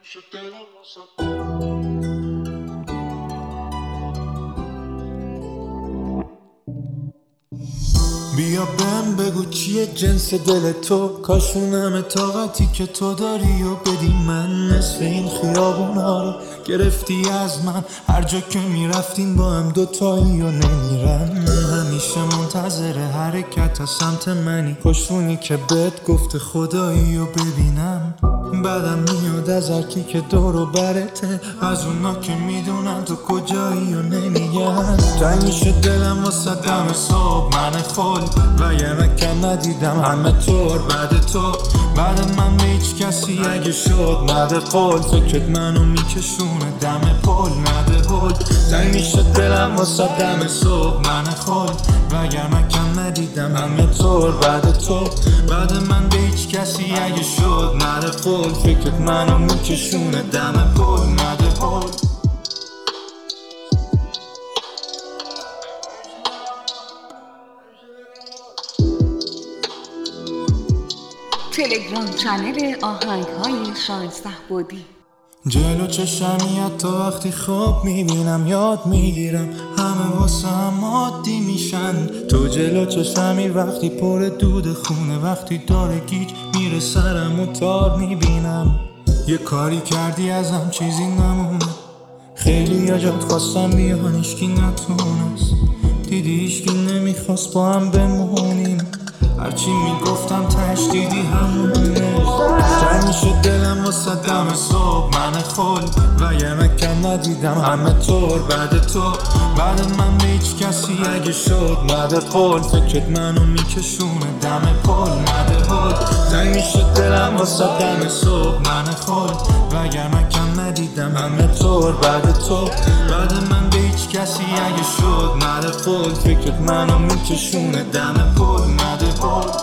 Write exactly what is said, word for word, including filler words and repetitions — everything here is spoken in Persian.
بیا بهم بگو چیه جنس دل تو، کاشونم طاقتی که تو داری و بدی من. نصف این خیابونا رو گرفتی از من، هر جا که میرفتیم با هم دوتایی و نمیرم. همیشه منتظر حرکت از سمت منی، کاشونی که بهت گفته خدایی و ببینم. بعدم میاد از هرکی که دور و برته، از اونا که میدونن تو کجایی و نمیگن. تنگ میشه دلم واسه دم صبح من خل، و یه نکم ندیدم همه طور بعد تو. بعد من به هیچ کسی اگه شد نده قول، فکرت منو میکشونه دم پل نده هل. تنگ میشه دلم واسه دم صبح من خل، و یه نکم ندیدم همه طور بعد تو. بعد من به هیچ کسی اگه شد نده قول، فکرت منو میکشونه دم پل نده هل. تلگرام چنل آهنگ های شانزده بودی. جلو چشمی حتی وقتی خواب میبینم یاد میگیرم، همه واسه هم عادی میشن. تو جلو چشمی وقتی پر دود خونه، وقتی داره گیج میره سرم و تار میبینم. یه کاری کردی ازم چیزی نمونه، خیلی یا جات خواستم بیان ایشکی نتونست. دیدی ایشکی نمیخواست با هم بمونیم، هرچی میگفتم تش دیدی همونش. تنگ میشه دلم واسه دم صبح من خل، و یه نکم ندیدم همه طور بعد تو. بعد من به هیچ کسی اگه شد نده قول، فکرت منو میکشونه دم پل نده هل. تنگ میشه دلم واسه دم صبح من خل، و یه نکم ندیدم همه طور بعد تو. بعد من به هیچ کسی اگه شد نده قول، فکرت منو میکشونه دم پل نده هل.